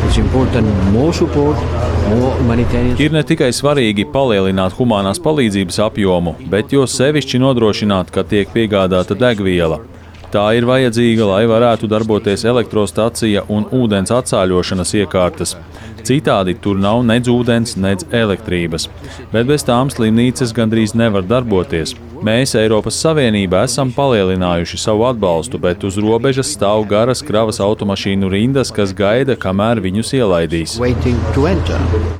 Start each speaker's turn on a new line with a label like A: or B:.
A: Ir ne tikai svarīgi palielināt humānās palīdzības apjomu, bet jo sevišķi nodrošināt, ka tiek piegādāta degviela. Tā ir vajadzīga, lai varētu darboties elektrostacija un ūdens atsāļošanas iekārtas. Citādi tur nav nedz ūdens, nedz elektrības, bet bez tām slimnīcas gandrīz nevar darboties. Mēs, Eiropas Savienība, esam palielinājuši savu atbalstu, bet uz robežas stāv garas kravas automašīnu rindas, kas gaida, kamēr viņus ielaidīs.